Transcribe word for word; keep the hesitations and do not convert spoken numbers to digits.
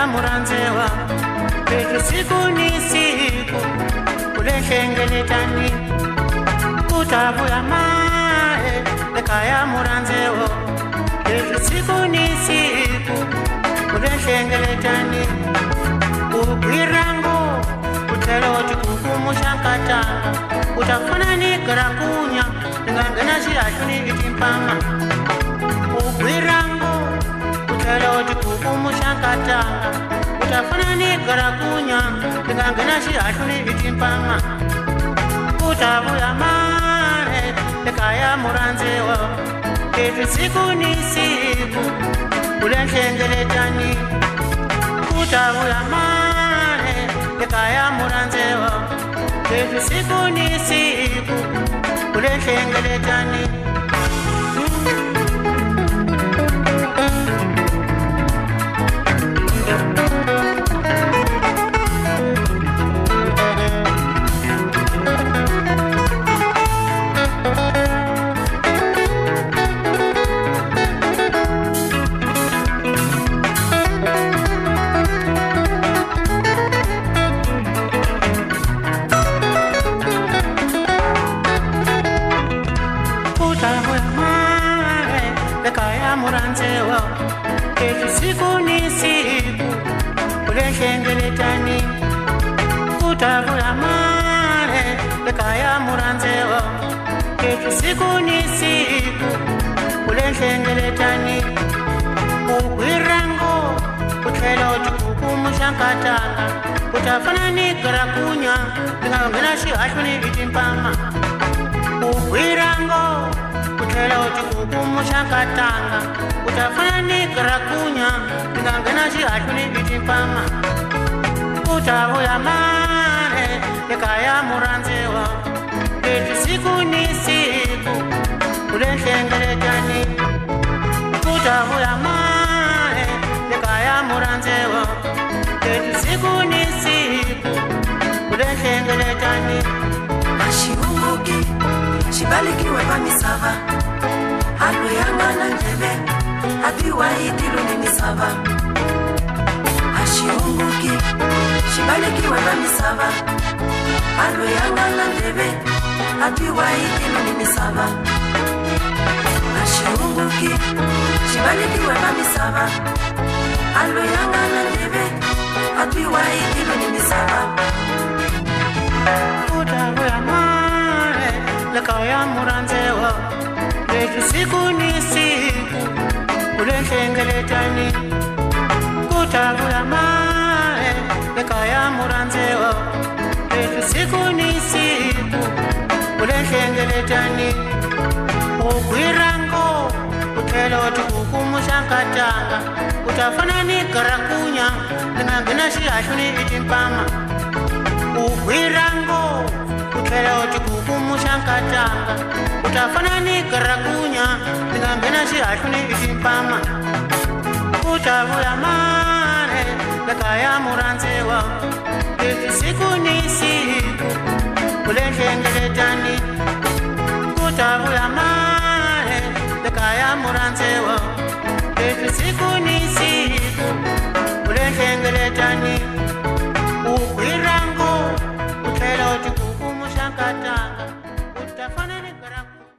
muranzewa Petu siku ni siku Kule shengeletani Kutavuya mae Lekaya muranzewa Petu siku ni siku Kule shengeletani Ukwirango Utelo chikukumu shankatanga Utafana ni karakunya Ngangana shirashuni itimpama Ukwirango Utelo chikukumu shankatanga Utafana ni karakunya Ngangana shirashuni itimpama Utavuya mare Lekaya muranzewa Petu siku ni siku Kule shengeletani Utavuya mare Lekaya muranzewa Petu siku ni siku Kule shengeletani muranzewa Petu siku ni siku Kule shengeletani Kutavuya mare Lekaya muranzewa Petu siku ni siku Kule shengeletani Ukwirango Utelo chikukumu shankatanga Utafana ni karakunya Ngangana shihashuni itimpama Ukwirango Utelo chikukumu shankatanga Utafana ni karakunya Ngangana shihashuni itimpama Utavuya mare Lekaya muranzewa Petu siku ni siku Kule shengeletani Utavuya mare Lekaya muranzewa Petu siku ni siku Kule shengeletani Ashiunguki Shibalikiwe bamisava Halo yangana njebe Abiwa itilu ni misava Ashiunguki Shibalikiwe bamisava Halo yangana njebe Abiwa itilu ni misava Ashiunguki Shibalikiwe bamisava Halo yangana njebe Abiwa itilu ni misava Utavuya mare Lekaya muranzewa Petu siku ni siku Kule shengeletani Kutavuya mare Lekaya muranzewa Petu siku ni siku Kule shengeletani Ukwirango Utelo chikukumu shankatanga Utafana ni karakunya Ngangana shihashuni itimpama Ukwirango Utelo chikukumu shankatanga Utafana ni karakunya Ngangana shihashuni itimpama Utavuya mare Lekaya muranzewa Petu siku ni siku Kule shengeletani